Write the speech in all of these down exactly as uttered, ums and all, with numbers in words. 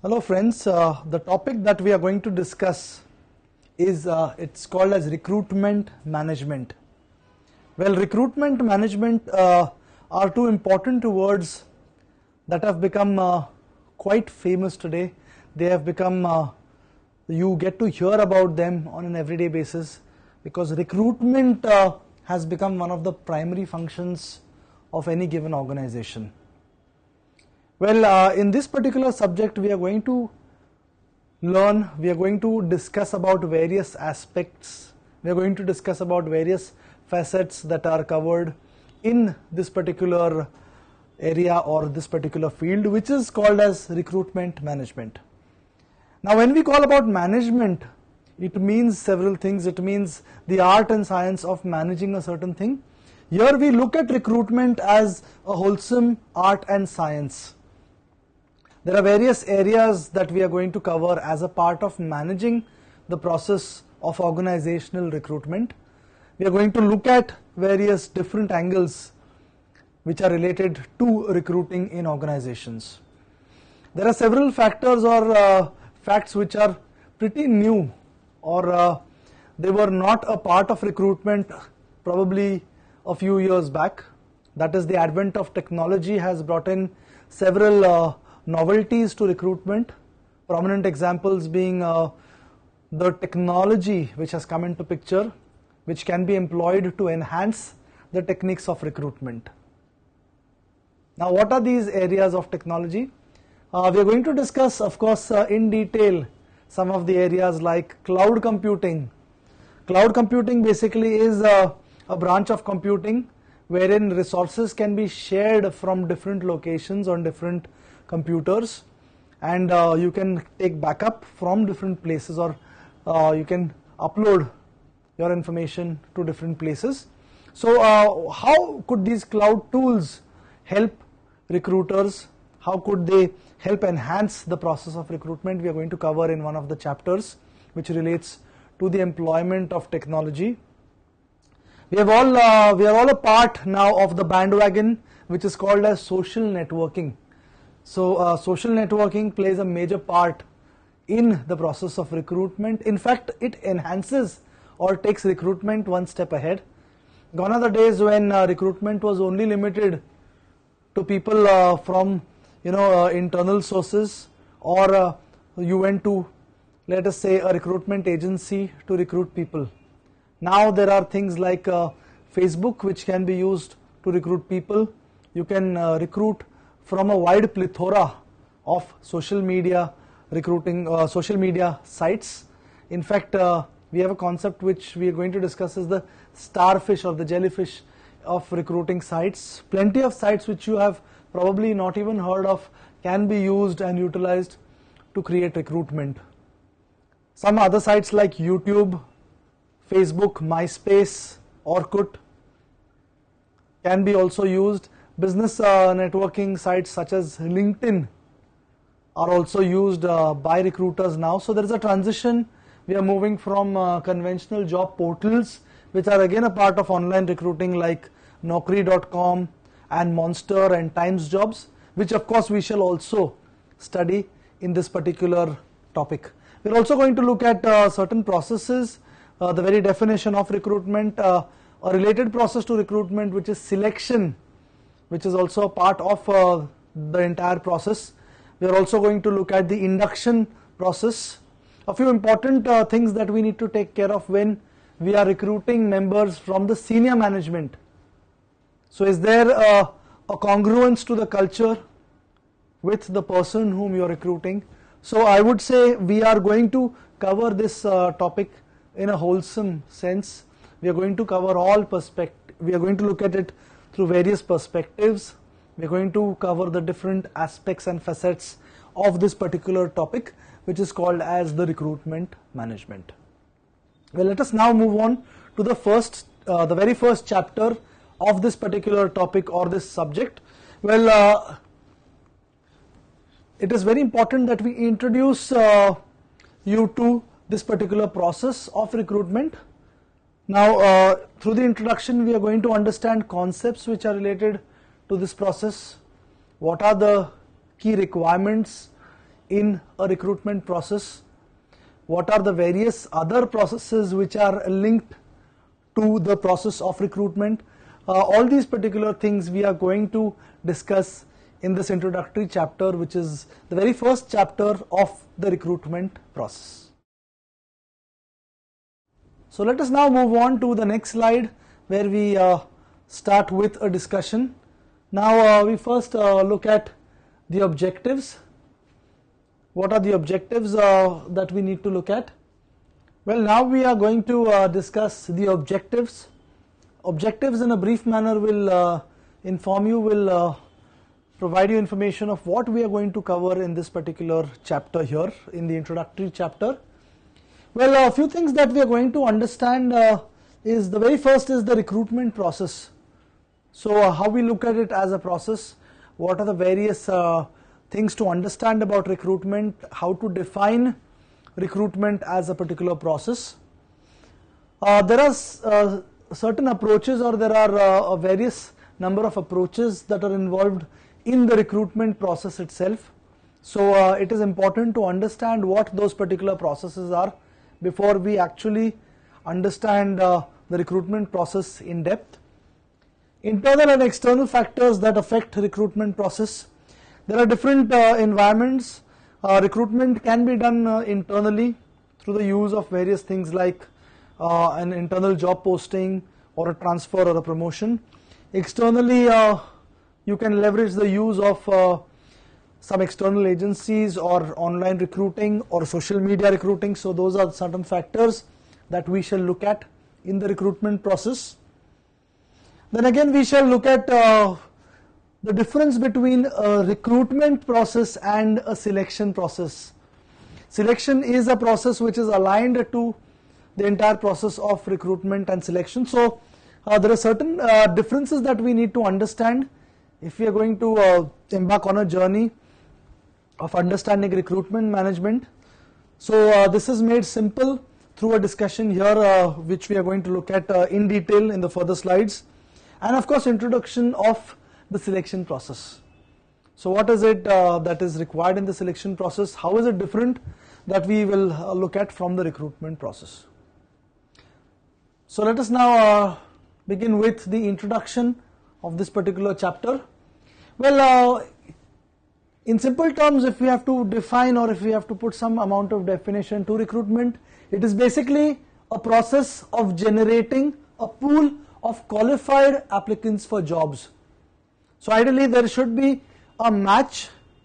Hello friends, uh, the topic that we are going to discuss is uh, it's called as recruitment management. Well, recruitment management uh, are two important words that have become uh, quite famous today. They have become, uh, you get to hear about them on an everyday basis because recruitment uh, has become one of the primary functions of any given organization. Well, uh, in this particular subject we are going to learn, we are going to discuss about various aspects, we are going to discuss about various facets that are covered in this particular area or this particular field, which is called as recruitment management. Now when we call about management, it means several things. It means the art and science of managing a certain thing. Here we look at recruitment as a wholesome art and science. There are various areas that we are going to cover as a part of managing the process of organizational recruitment. We are going to look at various different angles which are related to recruiting in organizations. There are several factors or uh, facts which are pretty new, or uh, they were not a part of recruitment probably a few years back. That is, the advent of technology has brought in several uh, novelties to recruitment, prominent examples being uh, the technology which has come into picture, which can be employed to enhance the techniques of recruitment. Now what are these areas of technology? Uh, we are going to discuss, of course, uh, in detail some of the areas like cloud computing. Cloud computing basically is uh, a branch of computing wherein resources can be shared from different locations on different computers, and uh, you can take backup from different places, or uh, you can upload your information to different places. So uh, how could these cloud tools help recruiters? How could they help enhance the process of recruitment? We are going to cover in one of the chapters which relates to the employment of technology. We have all uh, we are all a part now of the bandwagon which is called as social networking. So uh, social networking plays a major part in the process of recruitment. In fact, it enhances or takes recruitment one step ahead. Gone are the days when uh, recruitment was only limited to people uh, from you know uh, internal sources, or uh, you went to, let us say, a recruitment agency to recruit people. Now there are things like uh, Facebook which can be used to recruit people. You can uh, recruit from a wide plethora of social media recruiting, uh, social media sites. In fact, uh, we have a concept which we are going to discuss is the starfish or the jellyfish of recruiting sites. Plenty of sites which you have probably not even heard of can be used and utilized to create recruitment. Some other sites like YouTube, Facebook, MySpace, Orkut can be also used. Business uh, networking sites such as LinkedIn are also used uh, by recruiters now. So there is a transition. We are moving from uh, conventional job portals, which are again a part of online recruiting, like Naukri dot com and Monster and Times Jobs, which of course we shall also study in this particular topic. We are also going to look at uh, certain processes, uh, the very definition of recruitment, uh, a related process to recruitment which is selection, which is also a part of uh, the entire process. We are also going to look at the induction process. A few important uh, things that we need to take care of when we are recruiting members from the senior management. So is there uh, a congruence to the culture with the person whom you are recruiting? So I would say we are going to cover this uh, topic in a wholesome sense. We are going to cover all perspectives. We are going to look at it through various perspectives. We are going to cover the different aspects and facets of this particular topic, which is called as the recruitment management. Well, let us now move on to the first, uh, the very first chapter of this particular topic or this subject. Well, uh, it is very important that we introduce uh, you to this particular process of recruitment. Now, uh, through the introduction, we are going to understand concepts which are related to this process. What are the key requirements in a recruitment process, what are the various other processes which are linked to the process of recruitment. Uh, all these particular things we are going to discuss in this introductory chapter, which is the very first chapter of the recruitment process. So let us now move on to the next slide, where we uh, start with a discussion. Now uh, we first uh, look at the objectives. What are the objectives uh, that we need to look at? Well, now we are going to uh, discuss the objectives. Objectives in a brief manner will uh, inform you, will uh, provide you information of what we are going to cover in this particular chapter here, in the introductory chapter. Well, a few things that we are going to understand uh, is, the very first is the recruitment process. So uh, how we look at it as a process, what are the various uh, things to understand about recruitment, how to define recruitment as a particular process. Uh, there are uh, certain approaches, or there are uh, a various number of approaches that are involved in the recruitment process itself. So uh, it is important to understand what those particular processes are before we actually understand uh, the recruitment process in depth. Internal and external factors that affect recruitment process. There are different uh, environments. Uh, recruitment can be done uh, internally through the use of various things like uh, an internal job posting or a transfer or a promotion. Externally, uh, you can leverage the use of uh, some external agencies or online recruiting or social media recruiting. So those are certain factors that we shall look at in the recruitment process. Then again we shall look at uh, the difference between a recruitment process and a selection process. Selection is a process which is aligned to the entire process of recruitment and selection. So uh, there are certain uh, differences that we need to understand if we are going to uh, embark on a journey of understanding recruitment management. So uh, this is made simple through a discussion here, uh, which we are going to look at uh, in detail in the further slides. And of course, introduction of the selection process. So what is it uh, that is required in the selection process? How is it different that we will uh, look at from the recruitment process? So let us now uh, begin with the introduction of this particular chapter. Well, uh, in simple terms, if we have to define, or if we have to put some amount of definition to recruitment, it is basically a process of generating a pool of qualified applicants for jobs. So ideally there should be a match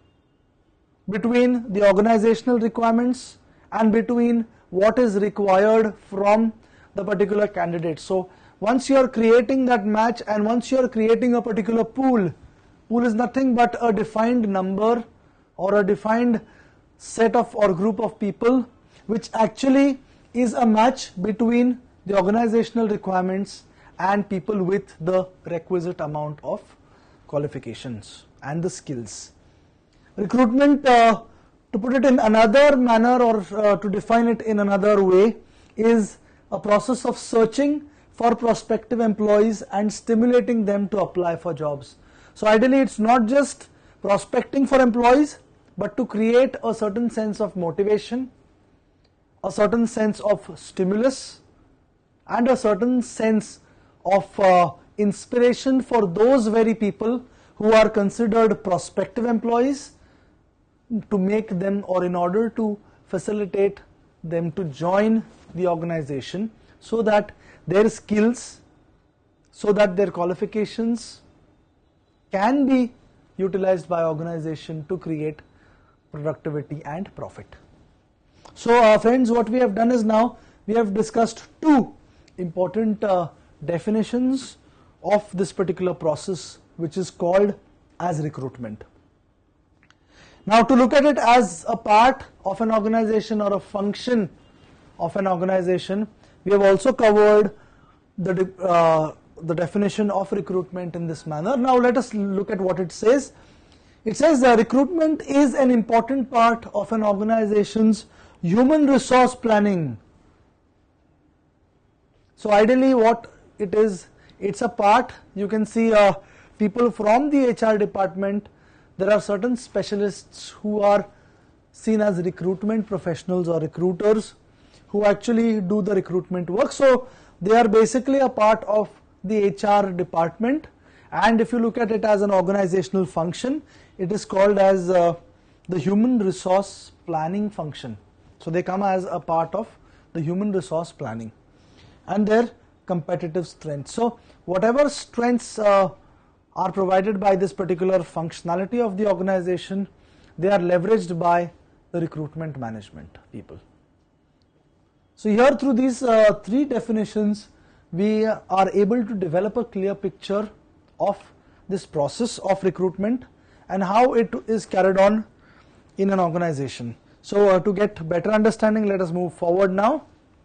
between the organizational requirements and between what is required from the particular candidate. So once you are creating that match, and once you are creating a particular pool, pool is nothing but a defined number or a defined set of or group of people which actually is a match between the organizational requirements and people with the requisite amount of qualifications and the skills. Recruitment, uh, to put it in another manner, or uh, to define it in another way, is a process of searching for prospective employees and stimulating them to apply for jobs. So ideally it's not just prospecting for employees, but to create a certain sense of motivation, a certain sense of stimulus, and a certain sense of uh, inspiration for those very people who are considered prospective employees, to make them, or in order to facilitate them to join the organization, so that their skills, so that their qualifications can be utilized by organization to create productivity and profit. So uh, friends, what we have done is, now we have discussed two important uh, definitions of this particular process, which is called as recruitment. Now to look at it as a part of an organization or a function of an organization, we have also covered the, uh, the definition of recruitment in this manner. Now let us look at what it says. It says that recruitment is an important part of an organization's human resource planning. So ideally what it is, it's a part, you can see uh, people from the H R department. There are certain specialists who are seen as recruitment professionals or recruiters who actually do the recruitment work. So they are basically a part of the H R department, and if you look at it as an organizational function, it is called as uh, the human resource planning function. So they come as a part of the human resource planning and their competitive strengths. So whatever strengths uh, are provided by this particular functionality of the organization, they are leveraged by the recruitment management people. So here through these uh, three definitions, we are able to develop a clear picture of this process of recruitment and how it is carried on in an organization. So uh, to get better understanding, let us move forward now.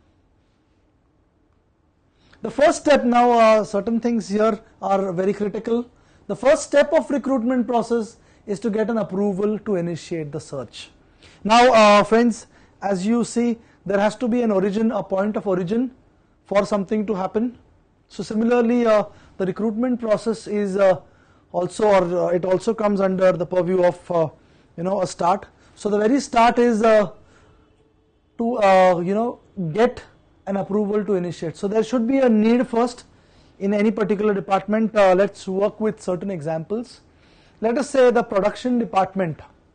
The first step now, uh, certain things here are very critical. The first step of recruitment process is to get an approval to initiate the search. Now uh, friends, as you see, there has to be an origin, a point of origin for something to happen. So similarly, uh, the recruitment process is uh, also, or uh, it also comes under the purview of uh, you know a start. So the very start is uh, to uh, you know get an approval to initiate. So there should be a need first in any particular department. Uh, let's work with certain examples. Let us say the production department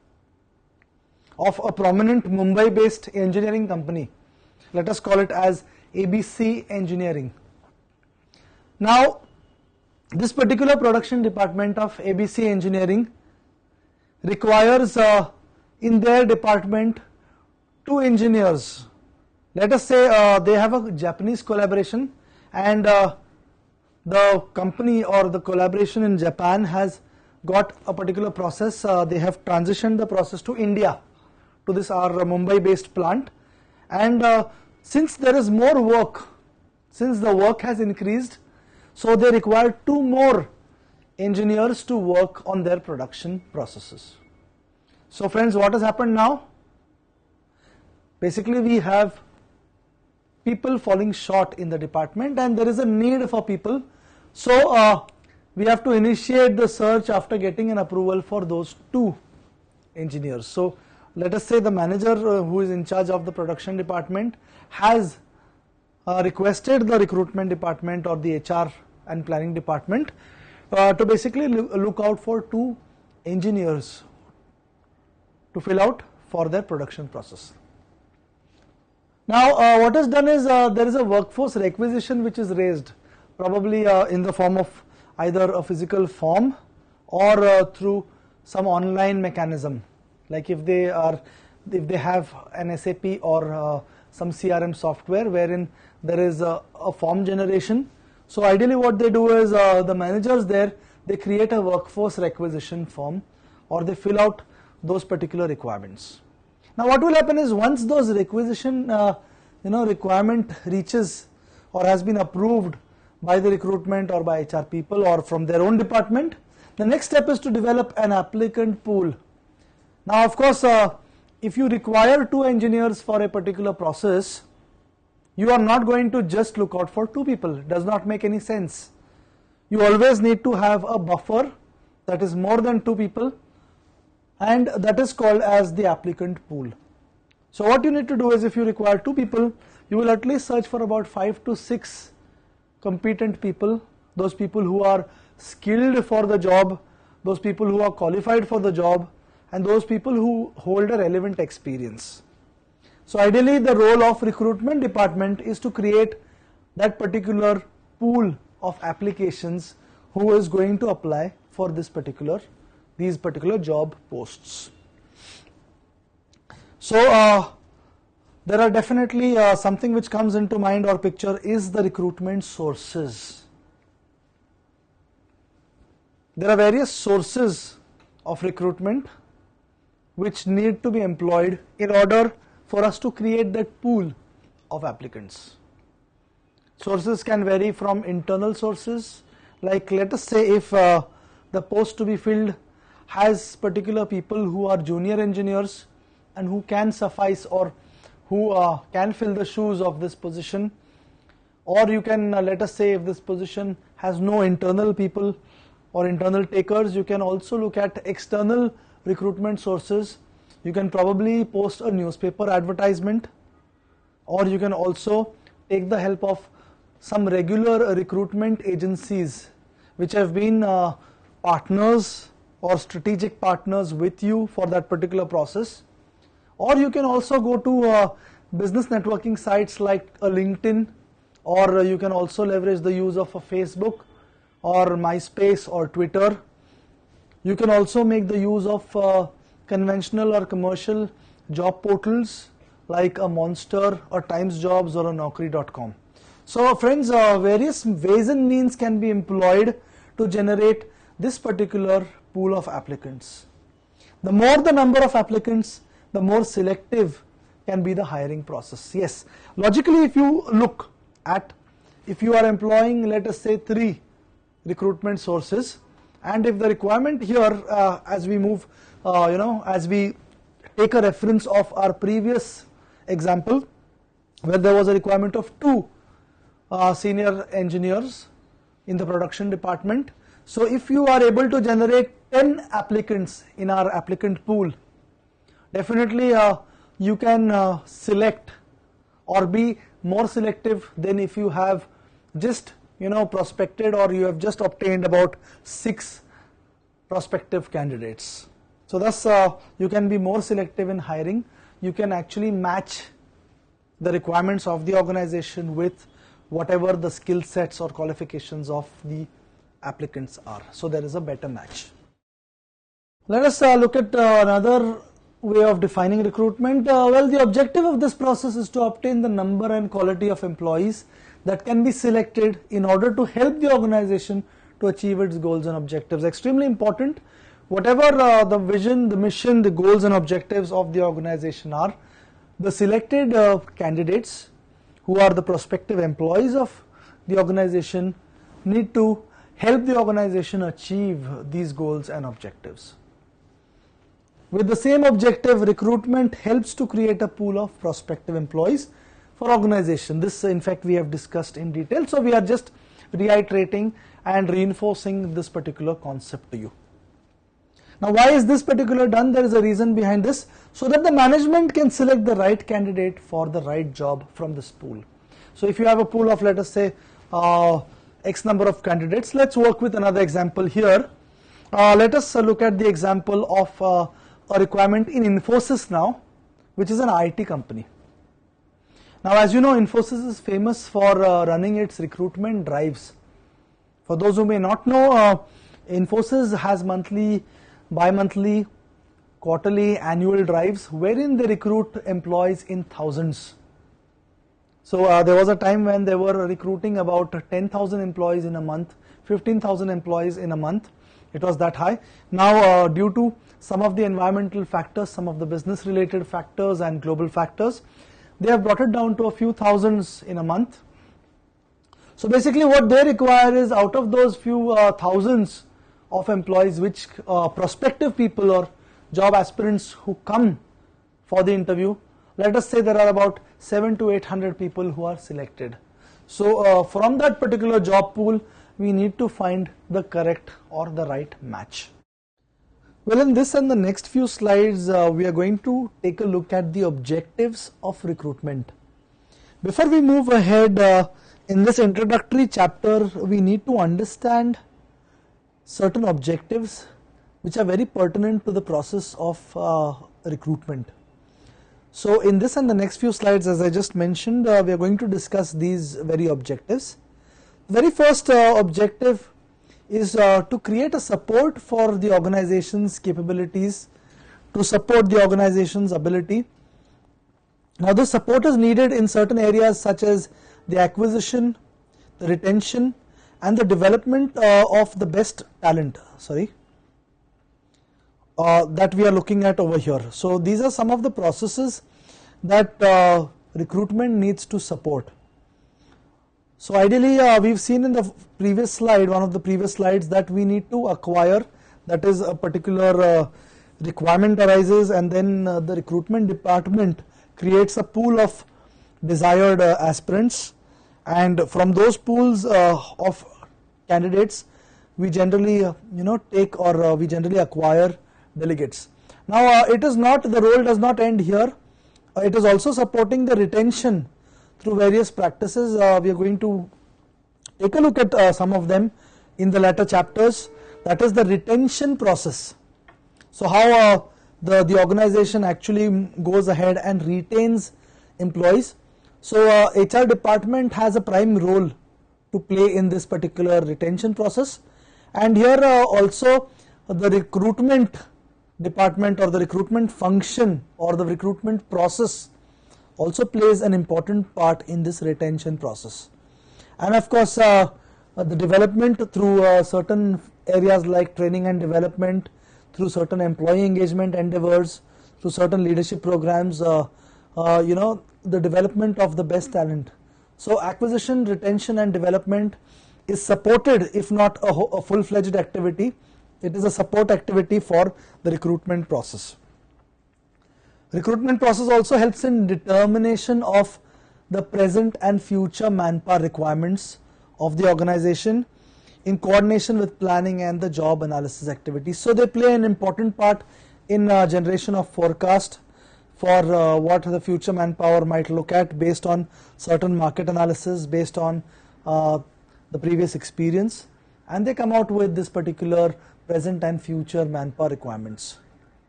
of a prominent Mumbai based engineering company. Let us call it as A B C Engineering. Now this particular production department of A B C Engineering requires uh, in their department two engineers. Let us say uh, they have a Japanese collaboration, and uh, the company or the collaboration in Japan has got a particular process. Uh, they have transitioned the process to India, to this our Mumbai based plant, and uh, since there is more work, since the work has increased, so they require two more engineers to work on their production processes. So friends, what has happened now? Basically we have people falling short in the department and there is a need for people. So uh, we have to initiate the search after getting an approval for those two engineers. So let us say the manager uh, who is in charge of the production department has uh, requested the recruitment department or the H R and planning department uh, to basically look out for two engineers to fill out for their production process. Now uh, what is done is uh, there is a workforce requisition which is raised, probably uh, in the form of either a physical form or uh, through some online mechanism, like if they are if they have an S A P or uh, some C R M software wherein there is a, a form generation. So ideally what they do is uh, the managers there, they create a workforce requisition form or they fill out those particular requirements. Now what will happen is once those requisition uh, you know requirement reaches or has been approved by the recruitment or by H R people or from their own department, the next step is to develop an applicant pool. Now of course uh, if you require two engineers for a particular process, you are not going to just look out for two people. It does not make any sense. You always need to have a buffer that is more than two people, and that is called as the applicant pool. So what you need to do is, if you require two people, you will at least search for about five to six competent people, those people who are skilled for the job, those people who are qualified for the job, and those people who hold a relevant experience. So ideally the role of recruitment department is to create that particular pool of applications who is going to apply for this particular these particular job posts. So uh, there are definitely uh, something which comes into mind or picture is the recruitment sources. There are various sources of recruitment which need to be employed in order for us to create that pool of applicants. Sources can vary from internal sources, like let us say if uh, the post to be filled has particular people who are junior engineers and who can suffice or who uh, can fill the shoes of this position, or you can uh, let us say if this position has no internal people or internal takers, you can also look at external recruitment sources. You can probably post a newspaper advertisement, or you can also take the help of some regular recruitment agencies which have been uh, partners or strategic partners with you for that particular process. Or you can also go to uh, business networking sites like a LinkedIn, or uh, you can also leverage the use of a Facebook or MySpace or Twitter. You can also make the use of uh, conventional or commercial job portals like a Monster or Times Jobs or a Naukri dot com. So friends, uh, various ways and means can be employed to generate this particular pool of applicants. The more the number of applicants, the more selective can be the hiring process. Yes, logically, if you look at, if you are employing, let us say, three recruitment sources, and if the requirement here, uh, as we move, uh, you know, as we take a reference of our previous example, where there was a requirement of two uh, senior engineers in the production department. So if you are able to generate ten applicants in our applicant pool, definitely uh, you can uh, select or be more selective than if you have just, you know, prospected, or you have just obtained about six prospective candidates. So thus uh, you can be more selective in hiring. You can actually match the requirements of the organization with whatever the skill sets or qualifications of the applicants are. So there is a better match. Let us uh, look at uh, another way of defining recruitment. Uh, well, the objective of this process is to obtain the number and quality of employees that can be selected in order to help the organization to achieve its goals and objectives. Extremely important. Whatever uh, the vision, the mission, the goals and objectives of the organization are, the selected uh, candidates who are the prospective employees of the organization need to help the organization achieve these goals and objectives. With the same objective, recruitment helps to create a pool of prospective employees for organization. This, in fact, we have discussed in detail. So we are just reiterating and reinforcing this particular concept to you. Now, why is this particular done? There is a reason behind this, so that the management can select the right candidate for the right job from this pool. So if you have a pool of, let us say, uh, X number of candidates, let's work with another example here. Uh, let us uh, look at the example of uh, a requirement in Infosys now, which is an I T company. Now, as you know, Infosys is famous for uh, running its recruitment drives. For those who may not know, uh, Infosys has monthly, bi-monthly, quarterly, annual drives wherein they recruit employees in thousands. So uh, there was a time when they were recruiting about ten thousand employees in a month, fifteen thousand employees in a month. It was that high. Now, uh, due to some of the environmental factors, some of the business related factors and global factors, they have brought it down to a few thousands in a month. So basically what they require is, out of those few uh, thousands of employees, which uh, prospective people or job aspirants who come for the interview, let us say there are about seven to eight hundred people who are selected. So uh, from that particular job pool, we need to find the correct or the right match. Well, in this and the next few slides, uh, we are going to take a look at the objectives of recruitment. Before we move ahead, uh, in this introductory chapter, we need to understand certain objectives which are very pertinent to the process of uh, recruitment. So in this and the next few slides, as I just mentioned, uh, we are going to discuss these very objectives. The very first uh, objective is uh, to create a support for the organization's capabilities, to support the organization's ability. Now, this support is needed in certain areas such as the acquisition, the retention, and the development uh, of the best talent, sorry, uh, that we are looking at over here. So these are some of the processes that uh, recruitment needs to support. So ideally, uh, we've seen in the previous slide, one of the previous slides, that we need to acquire, that is a particular uh, requirement arises, and then uh, the recruitment department creates a pool of desired uh, aspirants, and from those pools uh, of candidates, we generally uh, you know take or uh, we generally acquire delegates. Now uh, it is not, the role does not end here. Uh, it is also supporting the retention through various practices. Uh, we are going to take a look at uh, some of them in the latter chapters. That is the retention process. So how uh, the, the organization actually goes ahead and retains employees. So uh, H R department has a prime role to play in this particular retention process, and here uh, also the recruitment department or the recruitment function or the recruitment process also plays an important part in this retention process. And of course uh, the development through uh, certain areas like training and development, through certain employee engagement endeavors, through certain leadership programs, uh, uh, you know, the development of the best talent. So acquisition, retention and development is supported, if not a, a full-fledged activity. It is a support activity for the recruitment process. Recruitment process also helps in determination of the present and future manpower requirements of the organization in coordination with planning and the job analysis activities. So they play an important part in uh, generation of forecast for uh, what the future manpower might look at based on certain market analysis, based on uh, the previous experience, and they come out with this particular present and future manpower requirements.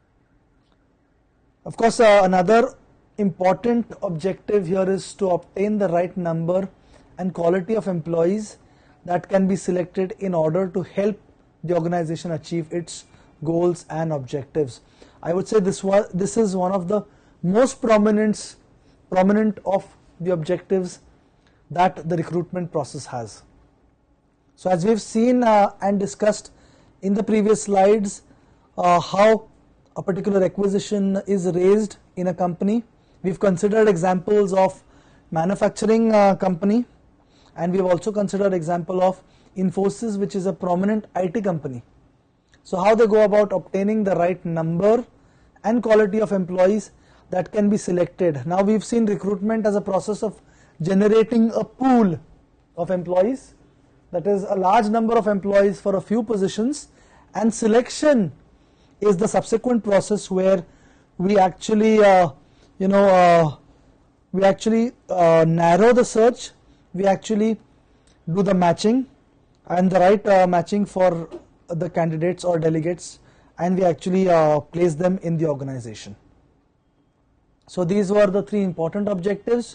Of course, uh, another important objective here is to obtain the right number and quality of employees that can be selected in order to help the organization achieve its goals and objectives. I would say this was this is one of the most prominent prominent of the objectives that the recruitment process has. So as we've seen uh, and discussed in the previous slides, uh, how a particular acquisition is raised in a company. We've considered examples of manufacturing uh, company, and we've also considered example of Infosys, which is a prominent I T company. So how they go about obtaining the right number and quality of employees that can be selected. Now we've seen recruitment as a process of generating a pool of employees, that is a large number of employees for a few positions, and selection is the subsequent process where we actually uh, you know uh, we actually uh, narrow the search, we actually do the matching and the right uh, matching for the candidates or delegates, and we actually uh, place them in the organization. So these were the three important objectives.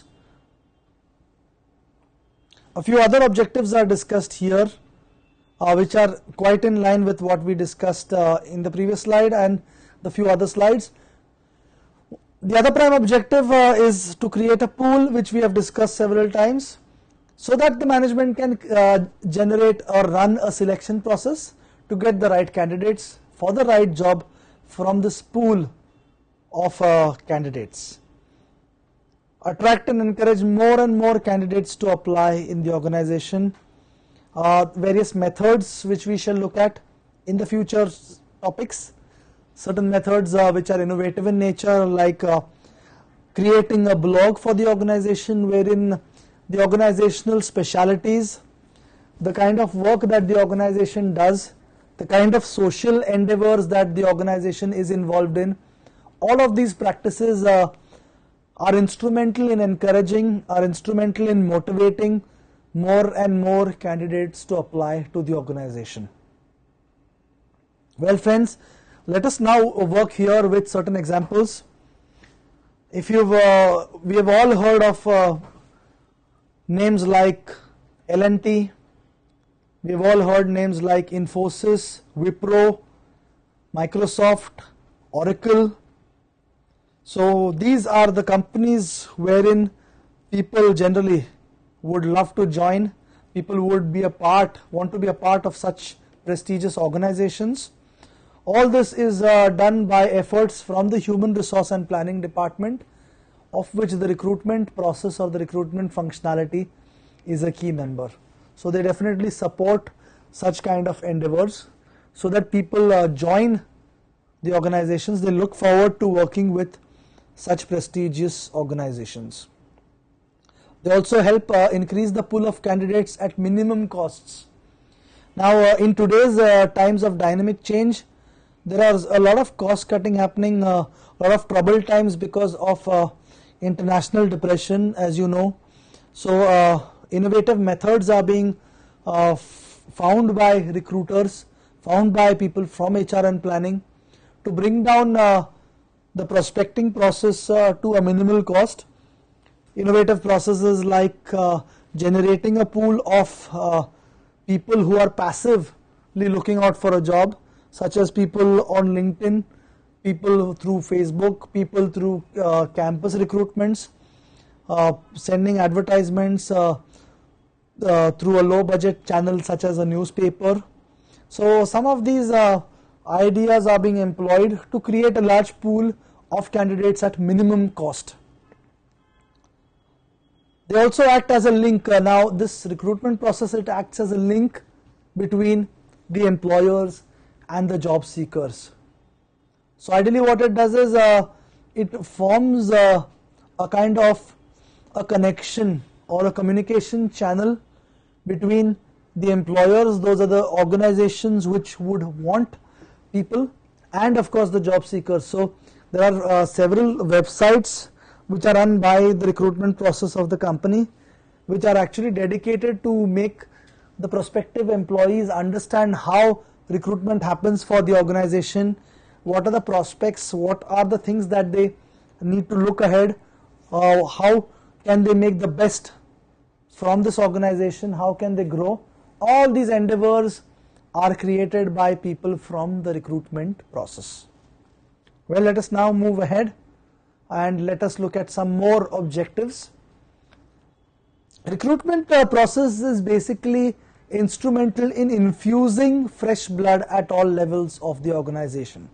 A few other objectives are discussed here, uh, which are quite in line with what we discussed uh, in the previous slide and the few other slides. The other prime objective uh, is to create a pool, which we have discussed several times, so that the management can uh, generate or run a selection process to get the right candidates for the right job from this pool of uh, candidates. Attract and encourage more and more candidates to apply in the organization. Uh, various methods which we shall look at in the future topics. Certain methods uh, which are innovative in nature, like uh, creating a blog for the organization wherein the organizational specialities, the kind of work that the organization does, the kind of social endeavors that the organization is involved in, all of these practices uh, are instrumental in encouraging, are instrumental in motivating more and more candidates to apply to the organization. Well friends, let us now work here with certain examples. If you've, uh, we have all heard of uh, names like L and T, we have all heard names like Infosys, Wipro, Microsoft, Oracle. So these are the companies wherein people generally would love to join, people would be a part, want to be a part of such prestigious organizations. All this is uh, done by efforts from the human resource and planning department, of which the recruitment process or the recruitment functionality is a key member. So they definitely support such kind of endeavors so that people uh, join the organizations. They look forward to working with such prestigious organizations. They also help uh, increase the pool of candidates at minimum costs. Now uh, in today's uh, times of dynamic change, there are a lot of cost cutting happening, uh, a lot of troubled times because of uh, international depression, as you know. So uh, innovative methods are being uh, found by recruiters, found by people from H R and planning to bring down uh, the prospecting process uh, to a minimal cost. Innovative processes like uh, generating a pool of uh, people who are passively looking out for a job, such as people on LinkedIn, people through Facebook, people through uh, campus recruitments, uh, sending advertisements uh, uh, through a low budget channel such as a newspaper. So some of these uh, ideas are being employed to create a large pool of candidates at minimum cost. They also act as a link. Uh, now this recruitment process, it acts as a link between the employers and the job seekers. So ideally what it does is uh, it forms uh, a kind of a connection or a communication channel between the employers, those are the organizations which would want people, and of course the job seekers. So there are uh, several websites which are run by the recruitment process of the company, which are actually dedicated to make the prospective employees understand how recruitment happens for the organization, what are the prospects, what are the things that they need to look ahead, uh, how can they make the best from this organization, how can they grow. All these endeavors are created by people from the recruitment process. Well, let us now move ahead and let us look at some more objectives. Recruitment uh, process is basically instrumental in infusing fresh blood at all levels of the organization.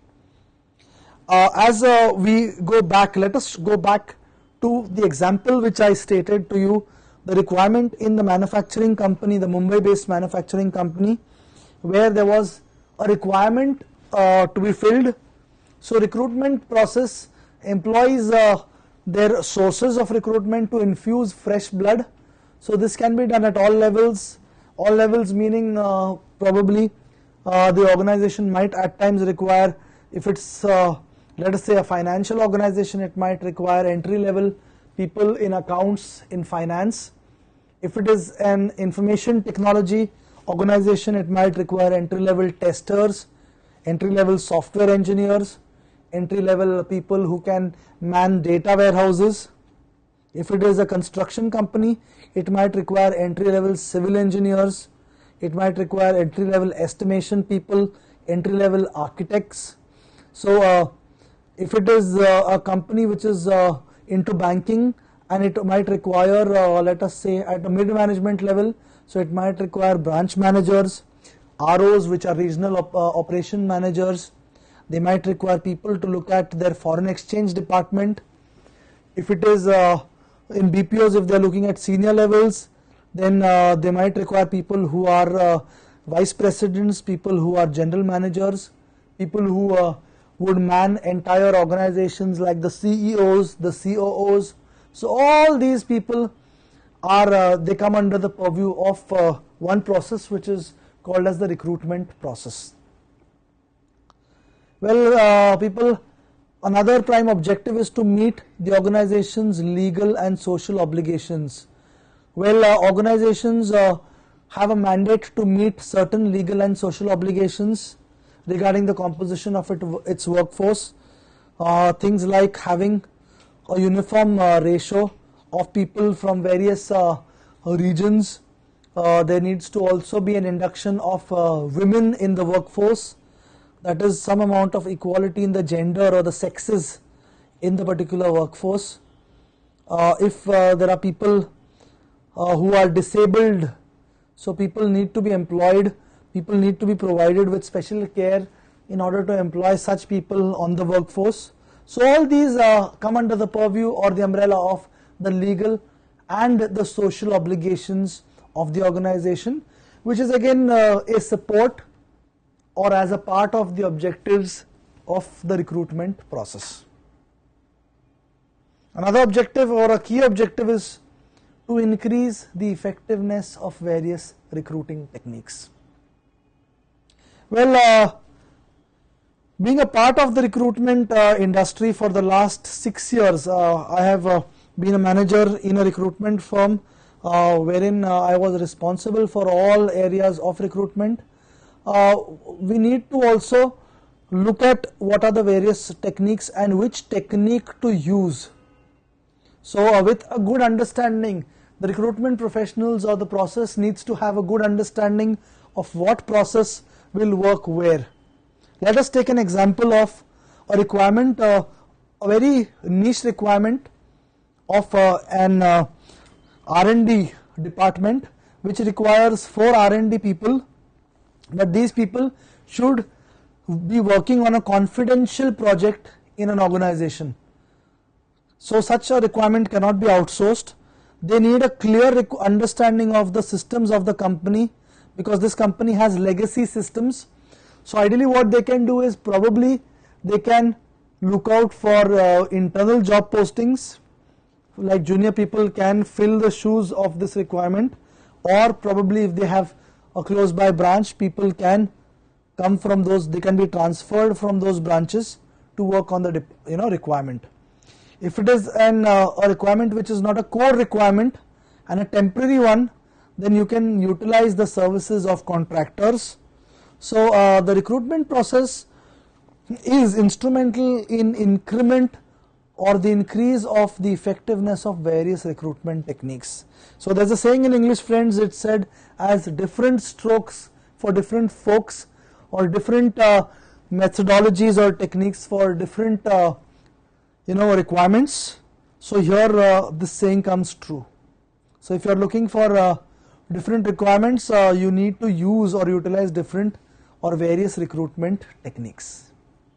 Uh, as uh, we go back, let us go back to the example which I stated to you, the requirement in the manufacturing company, the Mumbai based manufacturing company, where there was a requirement uh, to be filled. So recruitment process employs uh, their sources of recruitment to infuse fresh blood. So this can be done at all levels, all levels meaning uh, probably uh, the organization might at times require, if it's uh, let us say a financial organization, it might require entry level people in accounts, in finance. If it is an information technology organization, it might require entry level testers, entry level software engineers, entry level people who can man data warehouses. If it is a construction company, it might require entry level civil engineers, it might require entry level estimation people, entry level architects. So uh, if it is uh, a company which is uh, into banking, and it might require uh, let us say at a mid management level, so it might require branch managers, R Os which are regional op uh, operation managers. They might require people to look at their foreign exchange department. If it is uh, in B P Os, if they are looking at senior levels, then uh, they might require people who are uh, vice presidents, people who are general managers, people who uh, would man entire organizations like the C E Os, the C O Os. So all these people are, uh, they come under the purview of uh, one process which is called as the recruitment process. Well, uh, people, another prime objective is to meet the organization's legal and social obligations. Well, uh, organizations uh, have a mandate to meet certain legal and social obligations regarding the composition of it, its workforce. Uh, things like having a uniform uh, ratio of people from various uh, regions. Uh, there needs to also be an induction of uh, women in the workforce. That is some amount of equality in the gender or the sexes in the particular workforce. Uh, if uh, there are people uh, who are disabled, so people need to be employed, people need to be provided with special care in order to employ such people on the workforce. So all these uh, come under the purview or the umbrella of the legal and the social obligations of the organization, which is again uh, a support or as a part of the objectives of the recruitment process. Another objective or a key objective is to increase the effectiveness of various recruiting techniques. Well, uh, Being a part of the recruitment uh, industry for the last six years, uh, I have uh, been a manager in a recruitment firm uh, wherein uh, I was responsible for all areas of recruitment. Uh, we need to also look at what are the various techniques and which technique to use. So uh, with a good understanding, the recruitment professionals or the process needs to have a good understanding of what process will work where. Let us take an example of a requirement, uh, a very niche requirement of uh, an uh, R and D department which requires four R and D people, but these people should be working on a confidential project in an organization. So such a requirement cannot be outsourced. They need a clear understanding of the systems of the company because this company has legacy systems. So ideally what they can do is probably they can look out for uh, internal job postings, like junior people can fill the shoes of this requirement, or probably if they have a close by branch, people can come from those, they can be transferred from those branches to work on the you know requirement. If it is an uh, a requirement which is not a core requirement and a temporary one, then you can utilize the services of contractors. So uh, the recruitment process is instrumental in increment or the increase of the effectiveness of various recruitment techniques. So there's a saying in English, friends, it's said as different strokes for different folks, or different uh, methodologies or techniques for different uh, you know requirements. So here uh, this saying comes true. So if you are looking for uh, different requirements, uh, you need to use or utilize different or various recruitment techniques.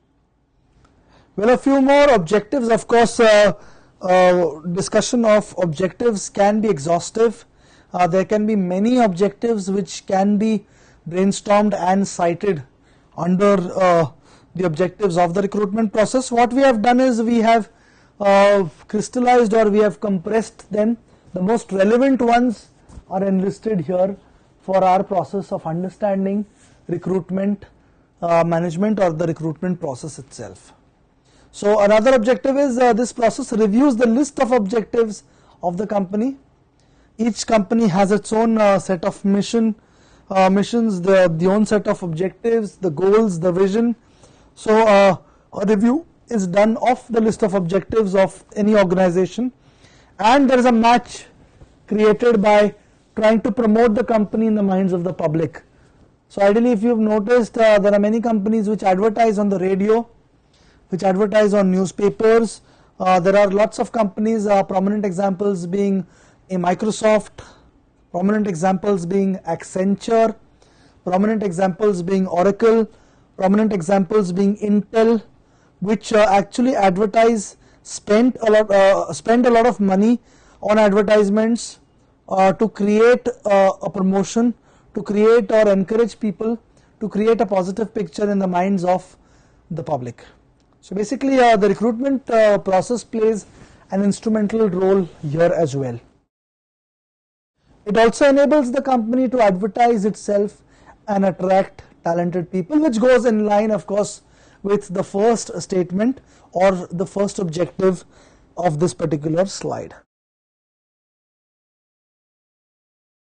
Well, a few more objectives. Of course, uh, uh, discussion of objectives can be exhaustive. Uh, there can be many objectives which can be brainstormed and cited under uh, the objectives of the recruitment process. What we have done is we have uh, crystallized or we have compressed them. The most relevant ones are enlisted here for our process of understanding recruitment uh, management or the recruitment process itself. So another objective is uh, this process reviews the list of objectives of the company. Each company has its own uh, set of mission uh, missions, the, the own set of objectives, the goals, the vision. So uh, a review is done of the list of objectives of any organization, and there is a match created by trying to promote the company in the minds of the public. So ideally, if you've noticed, uh, there are many companies which advertise on the radio, which advertise on newspapers. Uh, there are lots of companies, uh, prominent examples being a Microsoft, prominent examples being Accenture, prominent examples being Oracle, prominent examples being Intel, which uh, actually advertise, spend a lot, uh, spend a lot of money on advertisements uh, to create uh, a promotion, to create or encourage people to create a positive picture in the minds of the public. So basically uh, the recruitment uh, process plays an instrumental role here as well. It also enables the company to advertise itself and attract talented people, which goes in line, of course, with the first statement or the first objective of this particular slide.